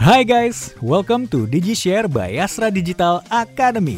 Hi guys, welcome to DigiShare by Astra Digital Academy.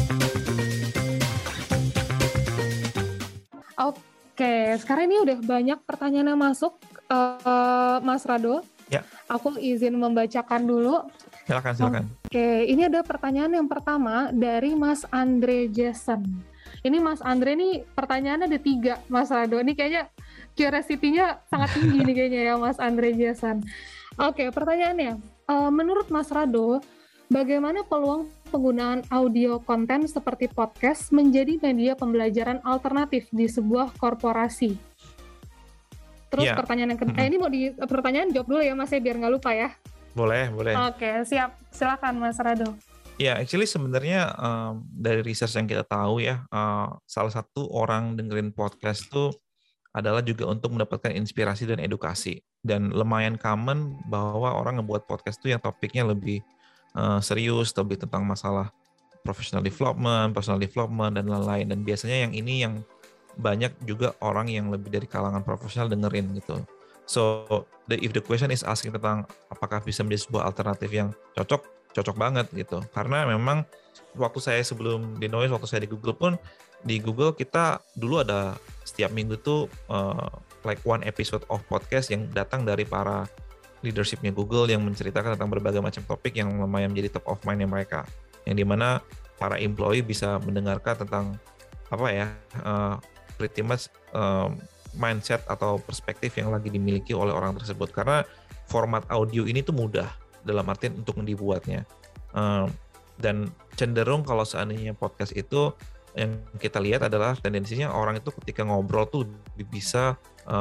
Oke, sekarang ini udah banyak pertanyaan yang masuk, Mas Rado. Ya. Aku izin membacakan dulu. Silakan. Oke, ini ada pertanyaan yang pertama dari Mas Andre Jason. Ini Mas Andre nih pertanyaannya ada 3, Mas Rado. Ini kayaknya curiosity-nya sangat tinggi nih kayaknya ya Mas Andre Jason. Oke, pertanyaannya, menurut Mas Rado, bagaimana peluang penggunaan audio konten seperti podcast menjadi media pembelajaran alternatif di sebuah korporasi? Terus pertanyaan yang kedua, ini mau di pertanyaan jawab dulu ya Mas ya, biar nggak lupa ya. Boleh. Oke, siap. Silakan Mas Rado. Ya, actually sebenarnya dari research yang kita tahu ya, salah satu orang dengerin podcast tuh adalah juga untuk mendapatkan inspirasi dan edukasi. Dan lumayan common bahwa orang ngebuat podcast tuh yang topiknya lebih serius, lebih tentang masalah professional development, personal development, dan lain-lain. Dan biasanya yang ini yang banyak juga orang yang lebih dari kalangan profesional dengerin gitu. So, if the question is asking tentang apakah bisa menjadi sebuah alternatif yang cocok banget gitu. Karena memang waktu saya sebelum di Noise, waktu saya di Google pun, di Google kita dulu ada setiap minggu tuh like one episode of podcast yang datang dari para leadershipnya Google yang menceritakan tentang berbagai macam topik yang lumayan menjadi top of mind-nya mereka. Yang dimana para employee bisa mendengarkan tentang pretty much mindset atau perspektif yang lagi dimiliki oleh orang tersebut. Karena format audio ini tuh mudah dalam artian untuk dibuatnya. Dan cenderung kalau seandainya podcast itu yang kita lihat adalah tendensinya orang itu ketika ngobrol tuh bisa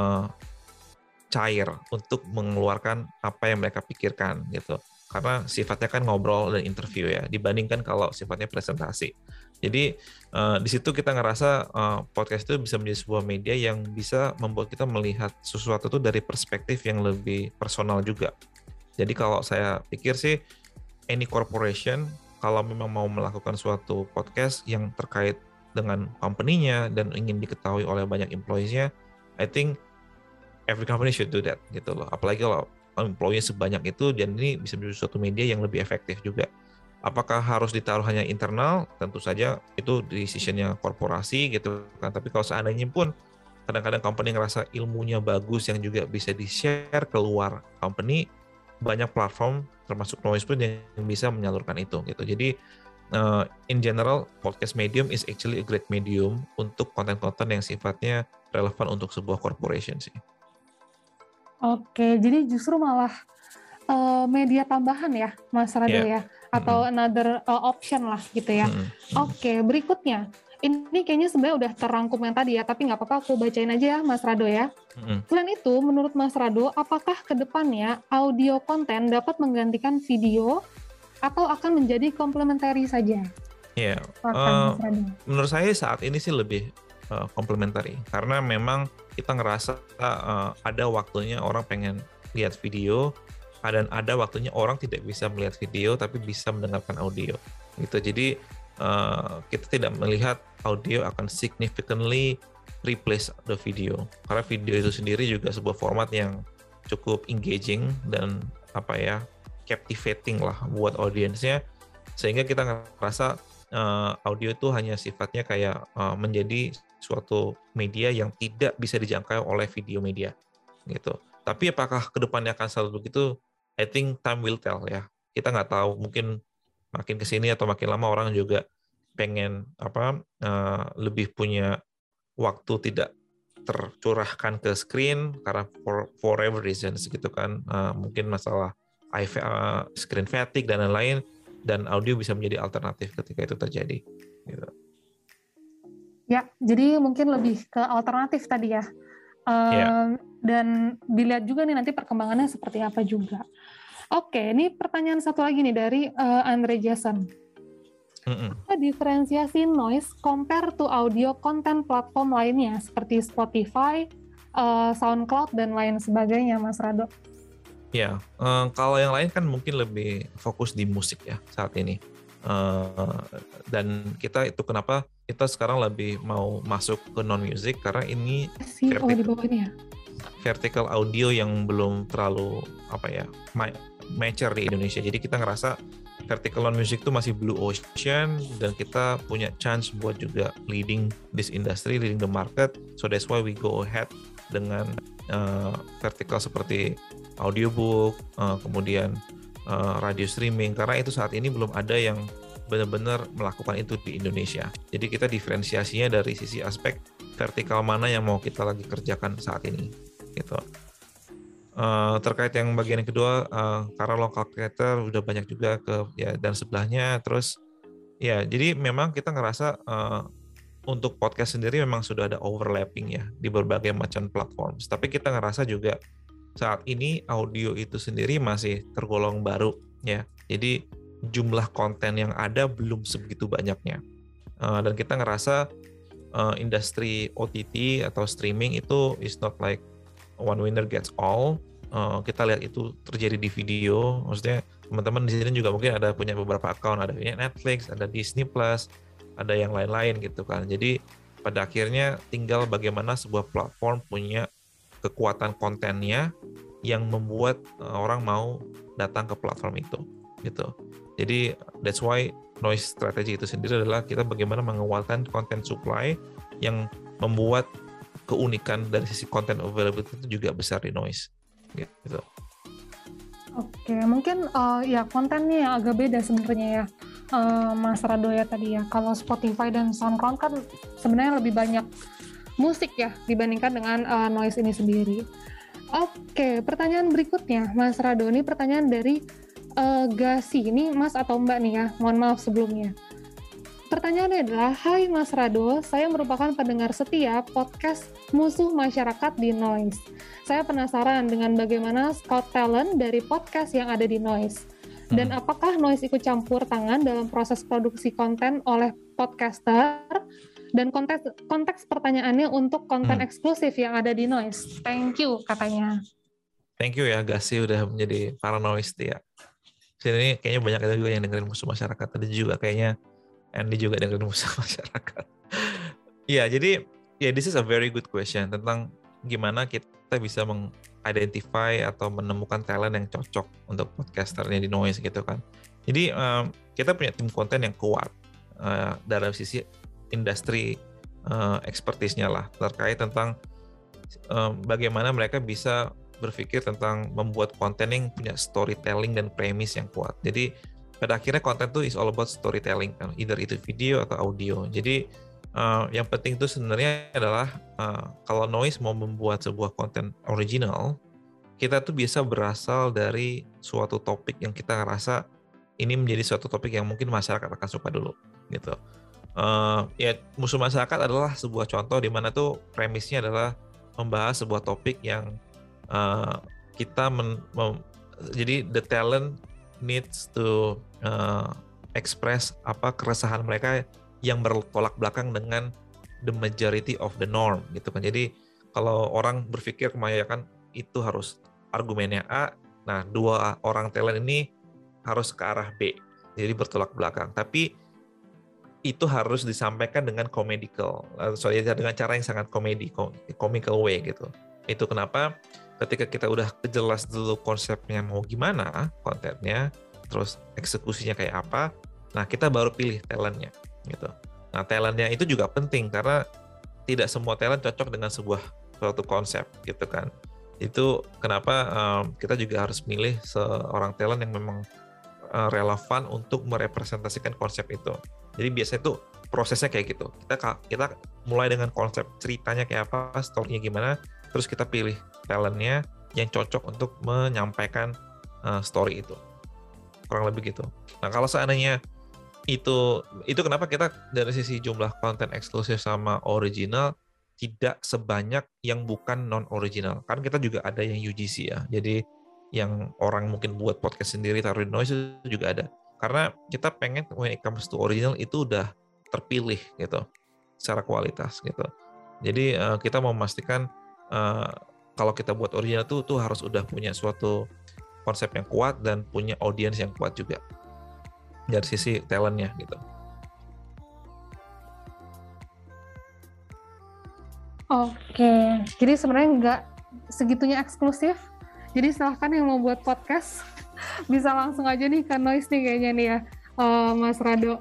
cair untuk mengeluarkan apa yang mereka pikirkan gitu. Karena sifatnya kan ngobrol dan interview ya, dibandingkan kalau sifatnya presentasi. Jadi di situ kita ngerasa podcast itu bisa menjadi sebuah media yang bisa membuat kita melihat sesuatu itu dari perspektif yang lebih personal juga. Jadi kalau saya pikir sih, any corporation kalau memang mau melakukan suatu podcast yang terkait dengan company-nya dan ingin diketahui oleh banyak employees-nya, I think every company should do that gitu loh. Apalagi kalau employee sebanyak itu, dan ini bisa menjadi suatu media yang lebih efektif juga. Apakah harus ditaruh hanya internal? Tentu saja itu decision-nya korporasi gitu kan. Tapi kalau seandainya pun kadang-kadang company ngerasa ilmunya bagus yang juga bisa di-share keluar company, banyak platform termasuk Noise pun yang bisa menyalurkan itu gitu. Jadi in general podcast medium is actually a great medium untuk konten-konten yang sifatnya relevan untuk sebuah corporation sih. Oke, jadi justru malah media tambahan ya Mas Rado ya, atau another option lah gitu ya. Oke, berikutnya. Ini kayaknya sebenarnya udah terangkum yang tadi ya, tapi nggak apa-apa aku bacain aja ya Mas Rado ya. Selain itu, menurut Mas Rado, apakah ke depannya audio konten dapat menggantikan video atau akan menjadi komplementari saja? Ya, menurut saya saat ini sih lebih komplementari, karena memang kita ngerasa ada waktunya orang pengen lihat video, dan ada waktunya orang tidak bisa melihat video tapi bisa mendengarkan audio gitu. Jadi kita tidak melihat audio akan significantly replace the video, karena video itu sendiri juga sebuah format yang cukup engaging dan captivating lah buat audiensnya, sehingga kita ngerasa audio itu hanya sifatnya kayak menjadi suatu media yang tidak bisa dijangkau oleh video media gitu. Tapi apakah kedepannya akan selalu begitu? I think time will tell ya. Kita nggak tahu, mungkin makin kesini atau makin lama orang juga pengen lebih punya waktu tidak tercurahkan ke screen karena for whatever reasons gitu kan, mungkin masalah screen fatigue dan lain-lain, dan audio bisa menjadi alternatif ketika itu terjadi gitu. Ya, jadi mungkin lebih ke alternatif tadi ya. Dan dilihat juga nih nanti perkembangannya seperti apa juga. Oke, ini pertanyaan satu lagi nih dari Andre Jason. Apa diferensiasi Noise compare to audio content platform lainnya seperti Spotify, SoundCloud, dan lain sebagainya, Mas Rado? Ya, kalau yang lain kan mungkin lebih fokus di musik ya saat ini. Dan kita itu kenapa kita sekarang lebih mau masuk ke non-music, karena ini di bawah ini ya? vertical audio yang belum terlalu mature di Indonesia. Jadi kita ngerasa vertical on music itu masih blue ocean, dan kita punya chance buat juga leading this industry, leading the market. So that's why we go ahead dengan vertical seperti audiobook, kemudian radio streaming, karena itu saat ini belum ada yang benar-benar melakukan itu di Indonesia. Jadi kita diferensiasinya dari sisi aspek vertikal mana yang mau kita lagi kerjakan saat ini gitu. Terkait yang bagian yang kedua, karena local creator udah banyak juga dan sebelahnya, terus ya jadi memang kita ngerasa untuk podcast sendiri memang sudah ada overlapping ya di berbagai macam platform. Tapi kita ngerasa juga saat ini audio itu sendiri masih tergolong baru ya. Jadi jumlah konten yang ada belum sebegitu banyaknya. Dan kita ngerasa industri OTT atau streaming itu is not like one winner gets all. Kita lihat itu terjadi di video. Maksudnya teman-teman di sini juga mungkin ada punya beberapa account, ada Netflix, ada Disney Plus, ada yang lain-lain gitu kan. Jadi pada akhirnya tinggal bagaimana sebuah platform punya kekuatan kontennya yang membuat orang mau datang ke platform itu gitu. Jadi that's why noise strategy itu sendiri adalah kita bagaimana menguatkan content supply yang membuat keunikan dari sisi content availability itu juga besar di noise gitu. Oke, mungkin ya kontennya yang agak beda sebenarnya ya, Mas Rado ya tadi ya. Kalau Spotify dan SoundCloud kan sebenarnya lebih banyak musik ya dibandingkan dengan noise ini sendiri. Oke, pertanyaan berikutnya Mas Rado, ini pertanyaan dari Gasi, ini Mas atau Mbak nih ya, mohon maaf sebelumnya. Pertanyaannya adalah, hai Mas Rado, saya merupakan pendengar setia podcast Musuh Masyarakat di Noise. Saya penasaran dengan bagaimana scout talent dari podcast yang ada di Noise. Dan apakah Noise ikut campur tangan dalam proses produksi konten oleh podcaster? Dan konteks pertanyaannya untuk konten eksklusif yang ada di Noise. Thank you, katanya. Thank you ya, Gasi udah menjadi para Noise ya. Sini kayaknya banyak juga yang dengerin Musuh Masyarakat. Tadi juga kayaknya Andy juga dengerin Musuh Masyarakat. Iya, jadi this is a very good question tentang gimana kita bisa mengidentify atau menemukan talent yang cocok untuk podcasternya di Noise gitu kan. Jadi kita punya tim konten yang kuat dalam sisi industri expertise-nya lah, terkait tentang bagaimana mereka bisa berpikir tentang membuat konten yang punya storytelling dan premise yang kuat. Jadi pada akhirnya konten itu is all about storytelling kan, either itu video atau audio. Jadi yang penting itu sebenarnya adalah kalau Noise mau membuat sebuah konten original, kita tuh bisa berasal dari suatu topik yang kita ngerasa ini menjadi suatu topik yang mungkin masyarakat akan suka dulu gitu. Ya Musuh Masyarakat adalah sebuah contoh di mana tuh premisnya adalah membahas sebuah topik yang kita jadi the talent needs to express apa keresahan mereka yang bertolak belakang dengan the majority of the norm gitu kan. Jadi kalau orang berpikir kebanyakan itu harus argumennya A, nah dua orang talent ini harus ke arah B, jadi bertolak belakang. Tapi itu harus disampaikan dengan dengan cara yang sangat comical way gitu. Itu kenapa ketika kita udah jelas dulu konsepnya mau gimana, kontennya, terus eksekusinya kayak apa, nah kita baru pilih talentnya gitu. Nah talentnya itu juga penting karena tidak semua talent cocok dengan suatu konsep gitu kan. Itu kenapa kita juga harus milih seorang talent yang memang relevan untuk merepresentasikan konsep itu. Jadi biasanya tuh prosesnya kayak gitu. Kita mulai dengan konsep ceritanya kayak apa, story-nya gimana, terus kita pilih talentnya yang cocok untuk menyampaikan story itu. Kurang lebih gitu. Nah kalau seandainya itu kenapa kita dari sisi jumlah konten eksklusif sama original tidak sebanyak yang bukan non-original. Kan kita juga ada yang UGC ya. Jadi yang orang mungkin buat podcast sendiri taruh di Noise itu juga ada. Karena kita pengen when it comes to original itu udah terpilih gitu secara kualitas gitu. Jadi kita mau memastikan kalau kita buat original tuh harus udah punya suatu konsep yang kuat dan punya audiens yang kuat juga dari sisi talentnya gitu. Oke, jadi sebenarnya nggak segitunya eksklusif. Jadi silahkan yang mau buat podcast bisa langsung aja nih ke noise nih kayaknya nih ya, Mas Rado.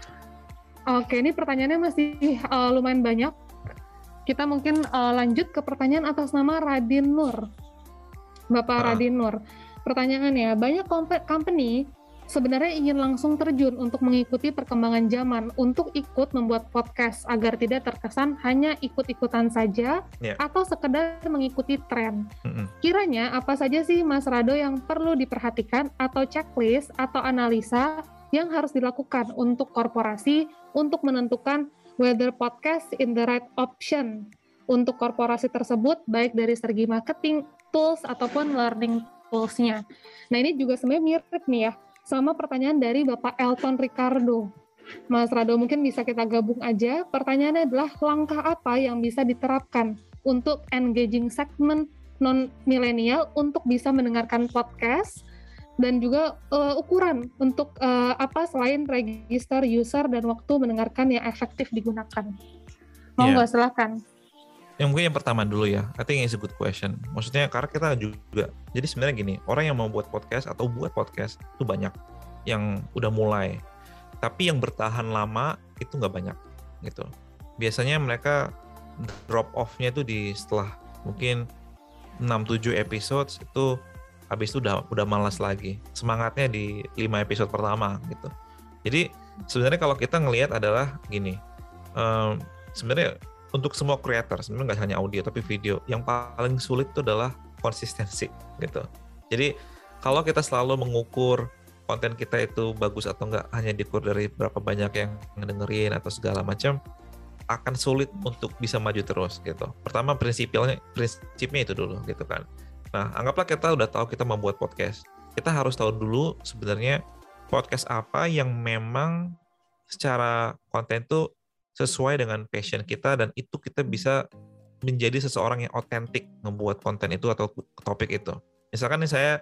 Oke, ini pertanyaannya masih lumayan banyak. Kita mungkin lanjut ke pertanyaan atas nama Radin Nur. Bapak Radin Nur. Pertanyaannya, banyak company sebenarnya ingin langsung terjun untuk mengikuti perkembangan zaman, untuk ikut membuat podcast agar tidak terkesan hanya ikut-ikutan saja atau sekedar mengikuti tren. Kiranya apa saja sih Mas Rado yang perlu diperhatikan atau checklist atau analisa yang harus dilakukan untuk korporasi untuk menentukan whether podcast in the right option untuk korporasi tersebut, baik dari segi marketing, tools, ataupun learning tools-nya. Nah, ini juga sebenarnya mirip nih ya, sama pertanyaan dari Bapak Elton Ricardo. Mas Rado, mungkin bisa kita gabung aja. Pertanyaannya adalah, langkah apa yang bisa diterapkan untuk engaging segmen non-milenial untuk bisa mendengarkan podcast, dan juga ukuran untuk apa selain register user dan waktu mendengarkan yang efektif digunakan. Monggo, silakan. Yang mungkin yang pertama dulu ya, I think it's a good question. Maksudnya karena kita juga, jadi sebenarnya gini, orang yang mau buat podcast atau buat podcast itu banyak yang udah mulai, tapi yang bertahan lama itu nggak banyak gitu. Biasanya mereka drop off-nya itu di setelah mungkin 6-7 episodes itu, habis itu udah malas lagi. Semangatnya di 5 episode pertama gitu. Jadi sebenarnya kalau kita ngelihat adalah gini, sebenarnya untuk semua creator, sebenarnya nggak hanya audio tapi video, yang paling sulit itu adalah konsistensi gitu. Jadi kalau kita selalu mengukur konten kita itu bagus atau nggak hanya diukur dari berapa banyak yang ngedengerin atau segala macam, akan sulit untuk bisa maju terus gitu. Pertama prinsipnya itu dulu gitu kan. Nah, anggaplah kita udah tahu kita membuat podcast. Kita harus tahu dulu sebenarnya podcast apa yang memang secara konten itu sesuai dengan passion kita, dan itu kita bisa menjadi seseorang yang otentik membuat konten itu atau topik itu. Misalkan nih saya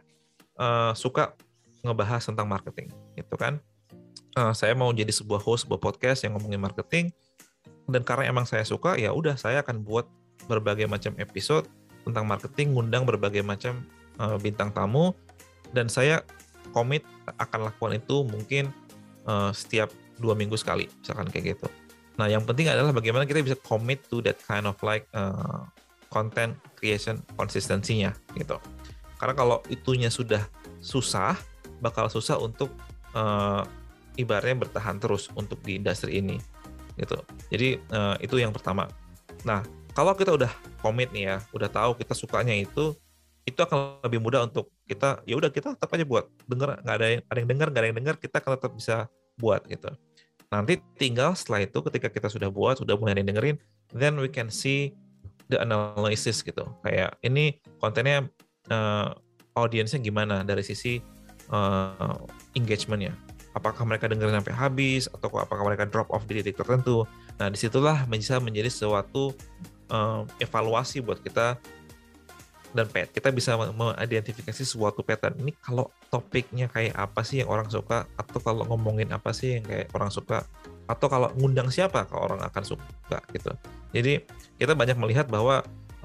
suka ngebahas tentang marketing gitu kan. Saya mau jadi sebuah host sebuah podcast yang ngomongin marketing, dan karena emang saya suka, ya udah saya akan buat berbagai macam episode tentang marketing, ngundang berbagai macam bintang tamu, dan saya komit akan lakukan itu mungkin setiap 2 minggu sekali, misalkan kayak gitu. Nah, yang penting adalah bagaimana kita bisa commit to that kind of like content creation konsistensinya gitu. Karena kalau itunya sudah susah, bakal susah untuk ibaratnya bertahan terus untuk di industri ini gitu. Jadi itu yang pertama. Nah, kalau kita udah commit nih ya, udah tahu kita sukanya itu akan lebih mudah untuk kita, ya udah kita tetap aja buat, denger nggak ada yang dengar, nggak ada yang dengar, kita akan tetap bisa buat gitu. Nanti tinggal setelah itu ketika kita sudah buat, sudah mulai dengerin, then we can see the analysis gitu. Kayak ini kontennya audiensnya gimana dari sisi engagementnya. Apakah mereka dengerin sampai habis, atau apakah mereka drop off di titik tertentu. Nah, disitulah bisa menjadi suatu evaluasi buat kita, dan kita bisa mengidentifikasi suatu pattern. Ini kalau topiknya kayak apa sih yang orang suka, atau kalau ngomongin apa sih yang kayak orang suka, atau kalau ngundang siapa kalau orang akan suka gitu. Jadi kita banyak melihat bahwa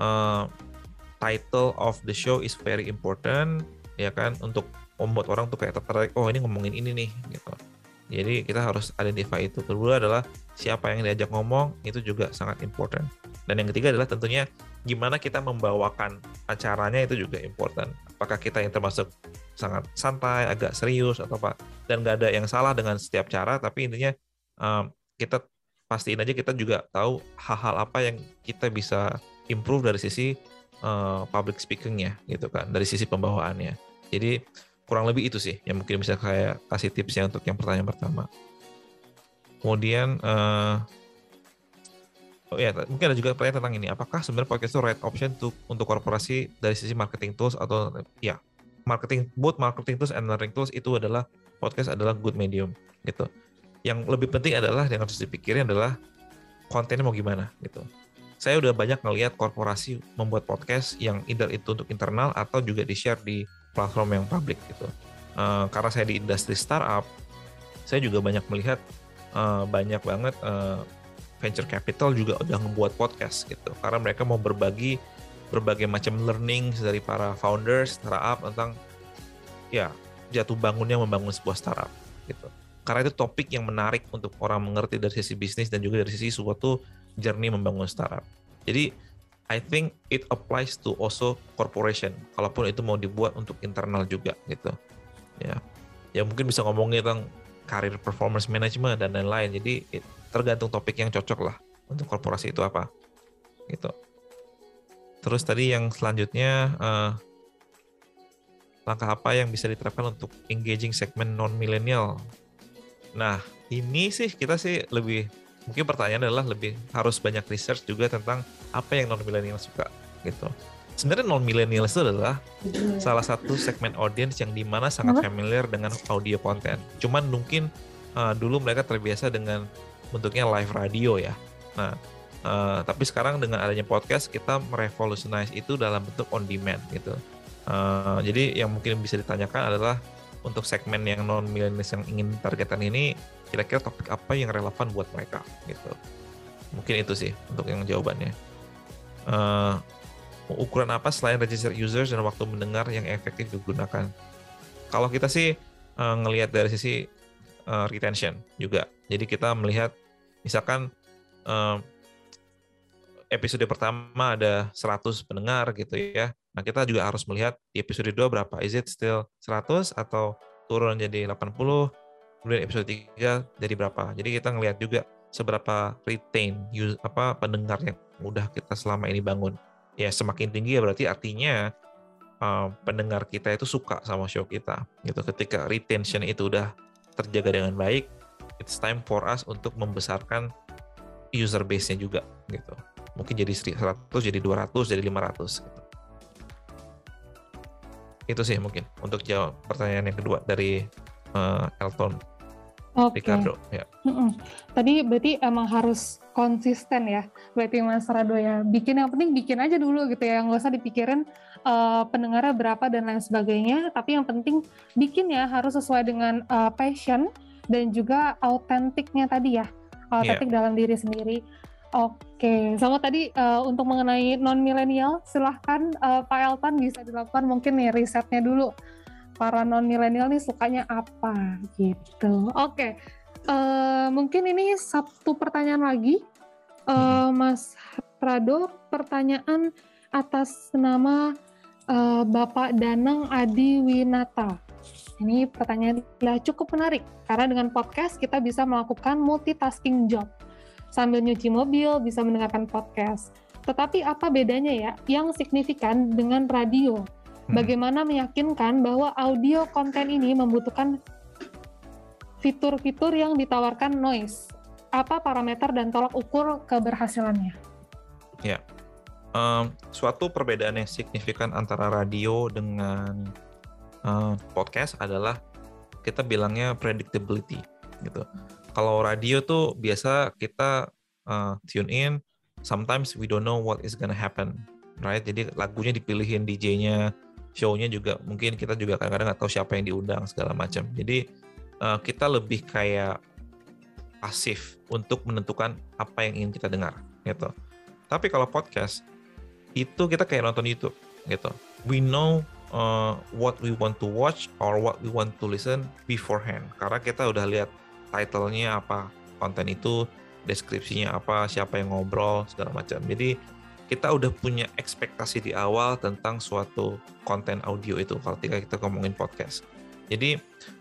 title of the show is very important ya kan, untuk membuat orang tuh kayak tertarik, oh ini ngomongin ini nih gitu. Jadi kita harus identify itu. Kedua adalah siapa yang diajak ngomong, itu juga sangat important. Dan yang ketiga adalah tentunya gimana kita membawakan acaranya, itu juga important. Apakah kita yang termasuk sangat santai, agak serius atau apa. Dan nggak ada yang salah dengan setiap cara, tapi intinya kita pastiin aja kita juga tahu hal-hal apa yang kita bisa improve dari sisi public speaking-nya gitu kan, dari sisi pembawaannya. Jadi kurang lebih itu sih yang mungkin bisa kayak kasih tipsnya untuk yang pertanyaan pertama. Kemudian mungkin ada juga pertanyaan tentang ini, apakah sebenarnya podcast itu right option untuk korporasi dari sisi marketing tools, atau ya both marketing tools and learning tools, itu adalah podcast adalah good medium gitu. Yang lebih penting adalah yang harus dipikirin adalah kontennya mau gimana gitu. Saya udah banyak ngelihat korporasi membuat podcast yang either itu untuk internal atau juga di-share di platform yang publik gitu. Karena saya di industri startup, saya juga banyak melihat banyak banget venture capital juga udah membuat podcast gitu. Karena mereka mau berbagi berbagai macam learning dari para founders startup tentang ya jatuh bangunnya membangun sebuah startup gitu. Karena itu topik yang menarik untuk orang mengerti dari sisi bisnis dan juga dari sisi suatu journey membangun startup. Jadi I think it applies to also corporation. Kalaupun itu mau dibuat untuk internal juga gitu. Ya mungkin bisa ngomongin tentang career performance management dan lain-lain. Jadi tergantung topik yang cocok lah untuk korporasi itu apa gitu. Terus tadi yang selanjutnya langkah apa yang bisa diterapkan untuk engaging segmen non-millennial. Nah, ini sih kita sih lebih, mungkin pertanyaan adalah lebih harus banyak research juga tentang apa yang non-millennial suka gitu. Sebenarnya non-millennial itu adalah salah satu segmen audience yang dimana sangat familiar dengan audio content. Cuman mungkin dulu mereka terbiasa dengan bentuknya live radio ya. Nah, tapi sekarang dengan adanya podcast kita merevolutionize itu dalam bentuk on demand gitu. Jadi yang mungkin bisa ditanyakan adalah untuk segmen yang non-millennials yang ingin targetan ini, kira-kira topik apa yang relevan buat mereka gitu. Mungkin itu sih untuk yang jawabannya. Ukuran apa selain register users dan waktu mendengar yang efektif digunakan? Kalau kita sih ngelihat dari sisi retention juga. Jadi kita melihat misalkan episode pertama ada 100 pendengar gitu ya. Nah, kita juga harus melihat di episode 2 berapa. Is it still 100 atau turun jadi 80? Kemudian episode 3 jadi berapa? Jadi kita ngelihat juga seberapa retain pendengar yang udah kita selama ini bangun. Ya, semakin tinggi ya berarti artinya pendengar kita itu suka sama show kita. Gitu. Ketika retention itu udah terjaga dengan baik, it's time for us untuk membesarkan user base-nya juga gitu. Mungkin jadi 100, jadi 200, jadi 500 gitu. Itu sih mungkin untuk jawab pertanyaan yang kedua dari Elton Ricardo ya. Tadi berarti emang harus konsisten ya, berarti Mas Rado ya. Yang penting bikin aja dulu gitu ya, nggak usah dipikirin pendengarnya berapa dan lain sebagainya. Tapi yang penting bikin ya harus sesuai dengan passion dan juga autentiknya tadi ya, autentik dalam diri sendiri. Oke, sama tadi untuk mengenai non-milenial, silahkan Pak Elton bisa dilakukan mungkin nih risetnya dulu. Para non-milenial nih sukanya apa gitu. Oke, mungkin ini satu pertanyaan lagi. Mas Rado, pertanyaan atas nama Bapak Danang Adi Winata. Ini pertanyaan cukup menarik, karena dengan podcast kita bisa melakukan multitasking job. Sambil nyuci mobil, bisa mendengarkan podcast. Tetapi apa bedanya ya yang signifikan dengan radio? Bagaimana meyakinkan bahwa audio konten ini membutuhkan fitur-fitur yang ditawarkan Noise? Apa parameter dan tolak ukur keberhasilannya? Ya, suatu perbedaan yang signifikan antara radio dengan podcast adalah kita bilangnya predictability gitu. Kalau radio tuh biasa kita tune in, sometimes we don't know what is gonna happen, right? Jadi lagunya dipilihin DJ-nya, show-nya juga mungkin kita juga kadang-kadang nggak tahu siapa yang diundang segala macam. Jadi kita lebih kayak pasif untuk menentukan apa yang ingin kita dengar, gitu. Tapi kalau podcast itu kita kayak nonton YouTube, gitu. We know what we want to watch or what we want to listen beforehand, karena kita udah lihat title-nya apa, konten itu, deskripsinya apa, siapa yang ngobrol, segala macam. Jadi kita udah punya ekspektasi di awal tentang suatu konten audio itu kalau kita ngomongin podcast. Jadi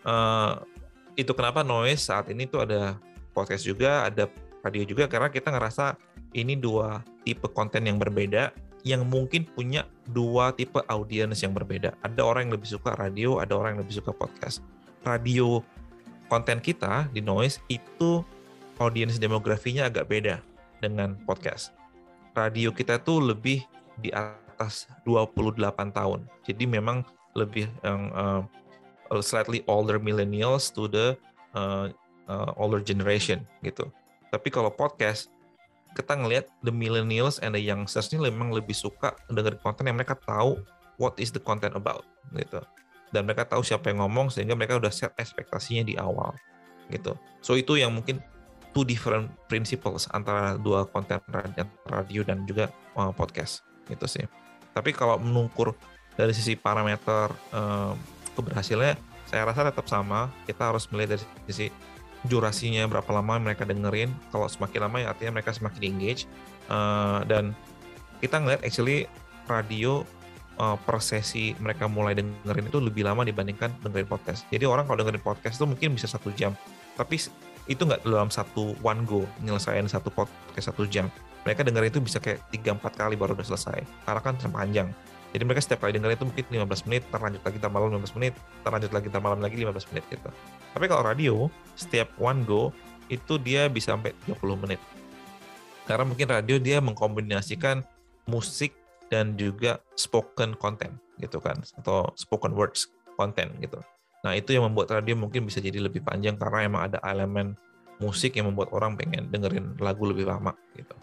itu kenapa Noise saat ini tuh ada podcast juga, ada radio juga, karena kita ngerasa ini dua tipe konten yang berbeda yang mungkin punya dua tipe audiens yang berbeda. Ada orang yang lebih suka radio, ada orang yang lebih suka podcast. Radio konten kita di Noise itu audiens demografinya agak beda dengan podcast. Radio kita tuh lebih di atas 28 tahun. Jadi memang lebih slightly older millennials to the older generation gitu. Tapi kalau podcast kita ngelihat the millennials and the youngsters ini memang lebih suka dengar konten yang mereka tahu what is the content about gitu. Dan mereka tahu siapa yang ngomong sehingga mereka udah set ekspektasinya di awal gitu. So itu yang mungkin two different principles antara dua konten radio dan juga podcast gitu sih. Tapi kalau mengukur dari sisi parameter keberhasilannya, saya rasa tetap sama. Kita harus melihat dari sisi durasinya, berapa lama mereka dengerin. Kalau semakin lama ya artinya mereka semakin engage. Dan kita ngeliat actually radio per sesi mereka mulai dengerin itu lebih lama dibandingkan dengerin podcast. Jadi orang kalau dengerin podcast itu mungkin bisa 1 jam, tapi itu nggak dalam one go nyelesain satu podcast 1 jam. Mereka dengerin itu bisa kayak 3-4 kali baru udah selesai, karena kan panjang. Jadi mereka setiap kali dengerin itu mungkin 15 menit, terlanjut lagi ntar malam 15 menit, terlanjut lagi ntar malam lagi 15 menit gitu. Tapi kalau radio, setiap one go itu dia bisa sampai 30 menit. Karena mungkin radio dia mengkombinasikan musik dan juga spoken content gitu kan, atau spoken words content gitu. Nah itu yang membuat radio mungkin bisa jadi lebih panjang karena emang ada elemen musik yang membuat orang pengen dengerin lagu lebih lama gitu.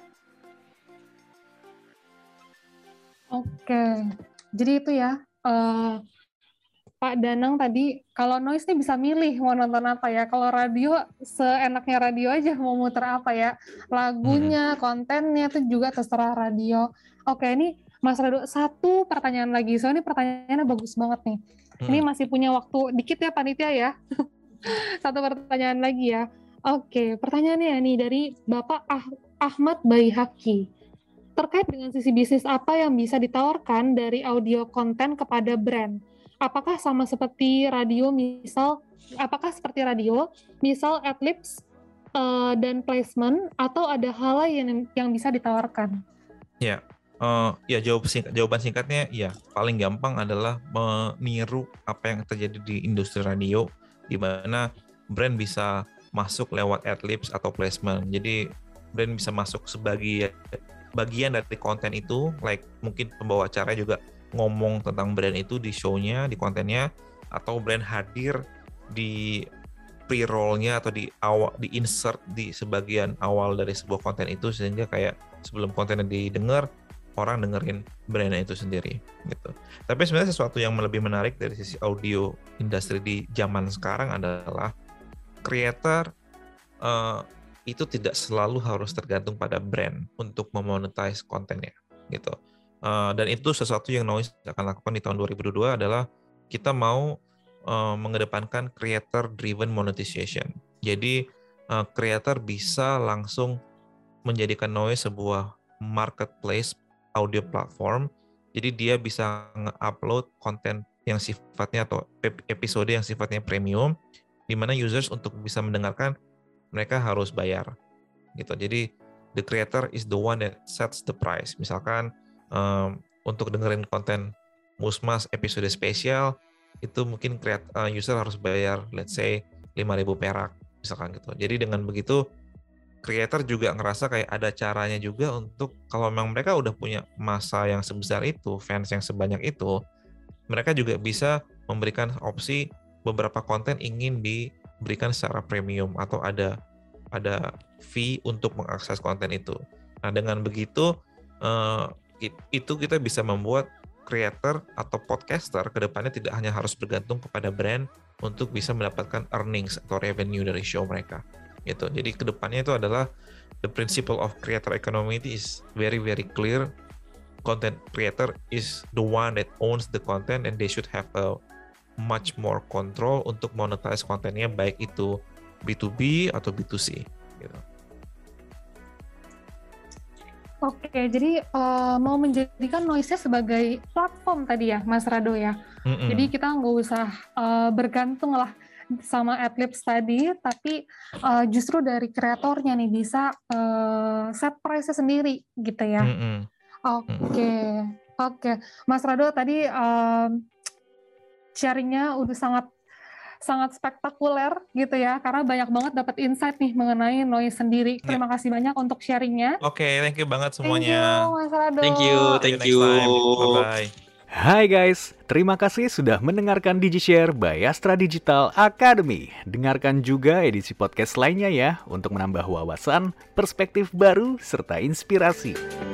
Oke, jadi itu ya Pak Danang tadi, kalau noise nih bisa milih mau nonton apa ya. Kalau radio, seenaknya radio aja mau muter apa ya. Lagunya, kontennya itu juga terserah radio. Oke, ini Mas Rado, satu pertanyaan lagi. Soalnya ini pertanyaannya bagus banget nih. Ini masih punya waktu dikit ya panitia ya. Satu pertanyaan lagi ya. Oke, pertanyaannya nih dari Bapak Ahmad Baihaki. Terkait dengan sisi bisnis apa yang bisa ditawarkan dari audio konten kepada brand? Apakah sama seperti radio, misal adlibs dan placement, atau ada hal lain yang bisa ditawarkan? Ya, jawaban singkatnya ya, paling gampang adalah meniru apa yang terjadi di industri radio, di mana brand bisa masuk lewat adlibs atau placement. Jadi brand bisa masuk sebagai bagian dari konten itu, like mungkin pembawa acara juga ngomong tentang brand itu di show-nya, di kontennya, atau brand hadir di pre-roll-nya atau di insert di sebagian awal dari sebuah konten itu, sehingga kayak sebelum kontennya didengar, orang dengerin brandnya itu sendiri gitu. Tapi sebenarnya sesuatu yang lebih menarik dari sisi audio industri di zaman sekarang adalah creator itu tidak selalu harus tergantung pada brand untuk memonetize kontennya gitu. Dan itu sesuatu yang Noise akan lakukan di tahun 2022 adalah kita mau mengedepankan creator driven monetization. Jadi creator bisa langsung menjadikan Noise sebuah marketplace audio platform. Jadi dia bisa nge-upload konten yang sifatnya atau episode yang sifatnya premium, di mana users untuk bisa mendengarkan mereka harus bayar gitu. Jadi the creator is the one that sets the price. Misalkan untuk dengerin konten Musmas episode spesial itu mungkin user harus bayar let's say 5.000 perak misalkan gitu. Jadi dengan begitu creator juga ngerasa kayak ada caranya juga untuk kalau memang mereka udah punya massa yang sebesar itu, fans yang sebanyak itu, mereka juga bisa memberikan opsi beberapa konten ingin diberikan secara premium atau ada fee untuk mengakses konten itu. Nah dengan begitu itu kita bisa membuat creator atau podcaster kedepannya tidak hanya harus bergantung kepada brand untuk bisa mendapatkan earnings atau revenue dari show mereka gitu. Jadi kedepannya itu adalah the principle of creator economy is very very clear. Content creator is the one that owns the content and they should have a much more control untuk monetize kontennya, baik itu B2B atau B2C gitu. Oke, jadi mau menjadikan Noise-nya sebagai platform tadi ya, Mas Rado ya. Jadi kita nggak usah bergantung lah sama adlibs tadi, tapi justru dari kreatornya nih bisa set price-nya sendiri gitu ya. Oke. Mas Rado tadi sharing-nya udah sangat spektakuler gitu ya, karena banyak banget dapat insight nih mengenai Noise sendiri. Terima kasih banyak untuk sharingnya. Oke, thank you banget semuanya. Thank you, Mas Rado. Thank you. Bye-bye. Hai guys, terima kasih sudah mendengarkan DigiShare by Astra Digital Academy. Dengarkan juga edisi podcast lainnya ya, untuk menambah wawasan, perspektif baru, serta inspirasi.